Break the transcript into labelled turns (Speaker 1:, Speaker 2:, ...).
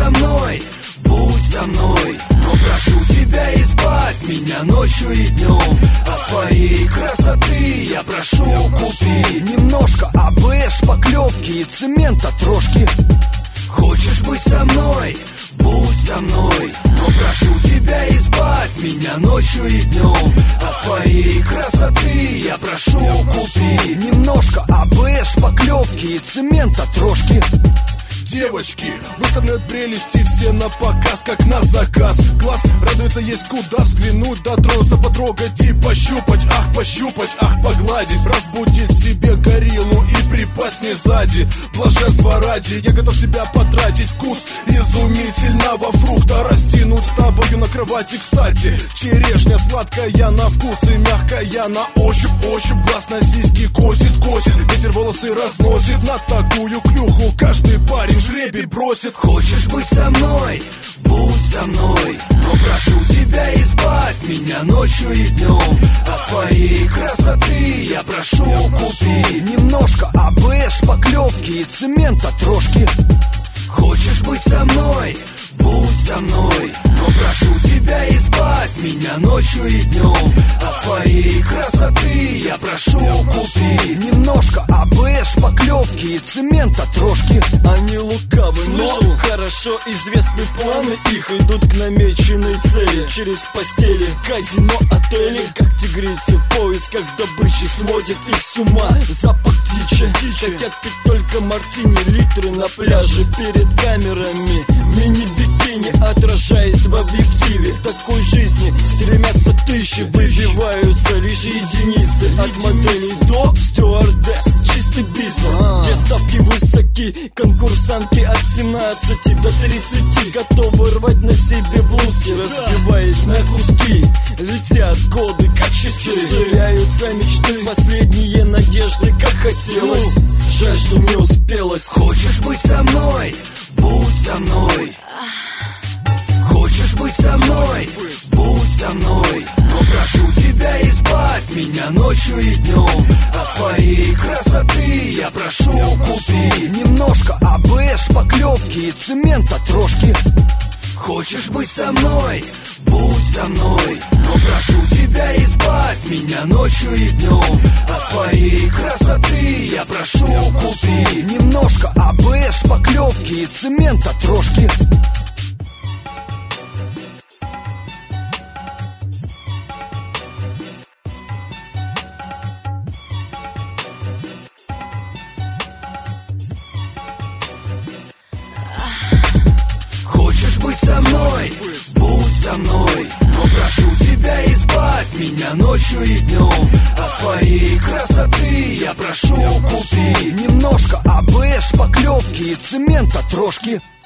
Speaker 1: со мной, будь со мной. Но прошу тебя, избавь меня ночью и днем. От своей красоты я прошу, купи немножко АБС, шпаклевки и цемента трошки. Хочешь быть со мной, будь со мной. Но прошу тебя, избавь меня ночью и днем. От своей красоты я прошу, купи немножко АБС, шпаклевки и цемента трошки.
Speaker 2: Девочки выставляют прелести все на показ, как на заказ. Глаз радуется, есть куда взглянуть, дотронуться, потрогать и пощупать. Ах, пощупать, ах, погладить, разбудить в себе гориллу и припасть мне сзади. Блаженство ради, я готов себя потратить. Вкус изумительного фрукта растянуть с тобою на кровати. Кстати, черешня сладкая на вкус и мягкая на ощупь. Ощупь, глаз на сиськи косит, косит. Ветер волосы разносит, на такую клюху каждый парень жребий бросит.
Speaker 1: Хочешь быть со мной, будь со мной. Но прошу тебя, избавь меня ночью и днем. От своей красоты я прошу, купи немножко АБС, шпаклевки и цемента трошки. Хочешь быть со мной, будь со мной. Но прошу тебя, избавь меня ночью и днем. От своей красоты я прошу, купи немножко АБС, шпаклевки и цемента трошки.
Speaker 3: Они лукавы, но хорошо известны планы их. Идут к намеченной цели через постели, казино, отели. Как тигрицы в поисках добычи сводит их с ума запах дичи. Хотят пить только мартини, литры на пляже перед камерами. Мини-бикини, отражаясь в объективе такой жизни, стремятся тысячи, выбиваются лишь единицы. От моделей до стюардесс, чистый бизнес, где ставки высоки. Конкурсантки от 17 до 30 готовы рвать на себе блузки, разбиваясь на куски. Летят годы, как часы, теряются мечты, последние надежды, как хотелось. Жаль, что не успелось.
Speaker 1: Хочешь быть со мной, будь со мной. Хочешь быть со мной, будь со мной. Но прошу тебя, избавь меня ночью и днем. От своей красоты я прошу, купи немножко АБС, шпаклевки и цемента трошки. Хочешь быть со мной, будь со мной. Но прошу тебя, избавь меня ночью и днем. От своей красоты я прошу, купи немножко АБС, шпаклевки и цемента трошки. Хочешь быть со мной, будь со мной. Но прошу тебя, избавь меня ночью и днем. От своей красоты я прошу, купи немножко АБС, шпаклевки и цемента трошки.